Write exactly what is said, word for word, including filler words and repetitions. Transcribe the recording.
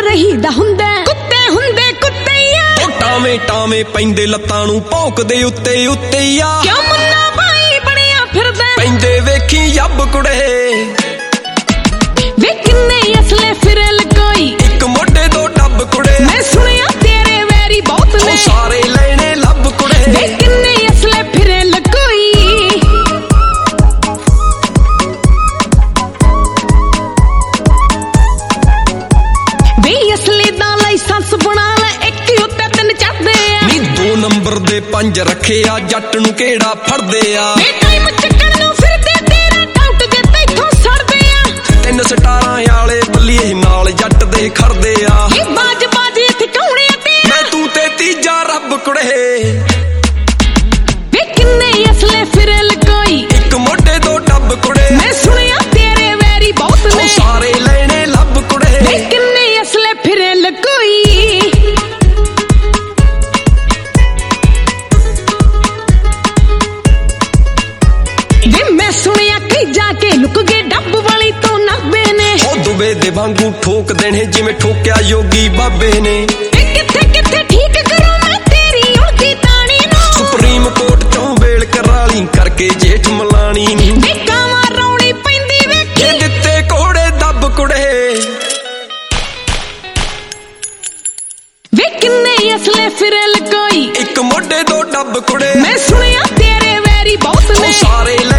ਰਹੀਦਾ ਹੁੰਦਾ ਕੁੱਤੇ ਹੁੰਦੇ ਕੁੱਤਿਆ ਟਾਵੇਂ ਟਾਵੇਂ ਪੈਂਦੇ ਲੱਤਾਂ ਨੂੰ ਭੌਂਕਦੇ ਉੱਤੇ ਉੱਤੇ ਆ ਕਿਉਂ ਮੁੰਨਾ ਭਾਈ ਬਣਿਆ ਫਿਰਦਾ ਪੈਂਦੇ ਵੇਖੀ ਜੱਬ ਕੁੜੇ ਵੇ ਕਿੰਨੇ ਅਸਲੇ ਫਿਰੇ ਲਕੋਈ ਇੱਕ ਮੋਢੇ ਦੋ ਡੱਬ ਕੁੜੇ ਮੈਂ ਸੁਣਿਆ ਤੇਰੇ ਵੈਰੀ ਬਹੁਤ ਨੇ ਸਾਰੇ ਲੈਣੇ ਲੱਭ ਕੁੜੇ ਵੇ ਕਿੰਨੇ ਅਸਲੇ ਫਿਰੇ ਲਕੋਈ ਵੇ ਅਸਲੇ ਦਾ ਲਾਇਸੈਂਸ ਬਣਾ ਲੈ ਇੱਕ ਉੱਤੇ ਤਿੰਨ ਚੜਦੇ ਆ ਨੀ ਦੋ ਨੰਬਰ ਦੇ ਪੰਜ ਰੱਖੇ ਆ ਜੱਟ ਨੂੰ ਕਿਹੜਾ ਫੜਦੇ ਆ ਵੇ ਟਾਈਮ ਚੱਕਣ ਨੂੰ ਫਿਰਦੇ ਤੇਰਾ ਡਾਊਟ ਜੇ ਤੈਥੋਂ ਸੜਦੇ ਆ ਤਿੰਨ ਸਟਾਰਾਂ ਵਾਲੇ ਬੱਲੀਏ ਨਾਲ ਜੱਟ ਦੇ ਖੜਦੇ ਆ ਇਹ ਬਾਜ ਬਾਜ ਇੱਥੇ ਕੌਣੇ ਤੇ ਮੈਂ ਤੂੰ ਤੇ ਤੀਜਾ ਰੱਬ ਕੁੜੇ ਵੇ ਕਿੰਨੇ ਅਸਲੇ ਫਿਰੇ ਲਕੋਈ ਇੱਕ ਮੋਢੇ ਦੋ ਡੱਬ ਕੁੜੇ ਮੈਂ ਸੁਣਿਆ ਤੇਰੇ ਵੈਰੀ ਬਹੁਤ ਨੇ ਸਾਰੇ ਲੈਣੇ ਲੱਭ ਕੁੜੇ ਵੇ ਕਿੰਨੇ ਅਸਲੇ ਫਿਰੇ ਲਕੋਈ ਵੇ ਮੈਂ ਸੁਣਿਆ ਕਈ ਜਾ ਕੇ ਲੁਕ ਗਏ ਡੱਬ ਵਾਲੀ ਤੋਂ ਨੱਬੇ ਨੇ ਉਹ ਦੁਬੇ ਦੇ ਵਾਂਗੂ ਠੋਕ ਦੇਣੇ ਜਿਵੇਂ ਠੋਕਿਆ ਯੋਗੀ ਬਾਬੇ ਨੇ ਵੇ ਕਿੱਥੇ ਕਿੱਥੇ ਠੀਕ ਕਰੂੰ ਮੈਂ ਤੇਰੀ ਉੜਦੀ ਤਾਣੀ ਨੂੰ ਸੁਪਰੀਮ ਕੋਰਟ ਚੋਂ ਵੇਲ ਕਰਾਲੀ ਕਰਕੇ ਜੇਠ ਮਲਾਣੀ ਨੂੰ ਵੇ ਕਾਵਾਂ ਰੌਣੀ ਪੈਂਦੀ ਵੇਖੀ ਇਹ ਦਿੱਤੇ ਕੋੜੇ ਦੱਬ ਕੁੜੇ ਵੇ ਕਿੰਨੇ ਅਸਲੇ ਫਿਰੇ ਲਕੋਈ ਇੱਕ ਮੋਢੇ ਦੋ ਡੱਬ ਕੁੜੇ ਮੈਂ ਸੁਣਿਆ ਤੇਰੇ ਵੈਰੀ ਬਹੁਤ ਨੇ ਸਾਰੇ